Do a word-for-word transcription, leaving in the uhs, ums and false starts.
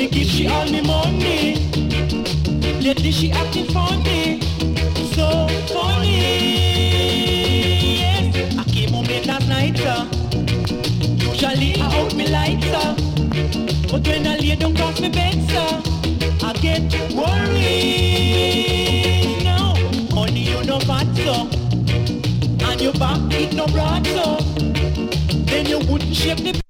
give she all me money. Lately she acting funny, so funny. Yes, I came home late last night, sir. Usually I out me lights, sir. But when I lay down across me bed, sir, I get worried. No, money you no fat, so, and your back it no broad, so, then you wouldn't shape the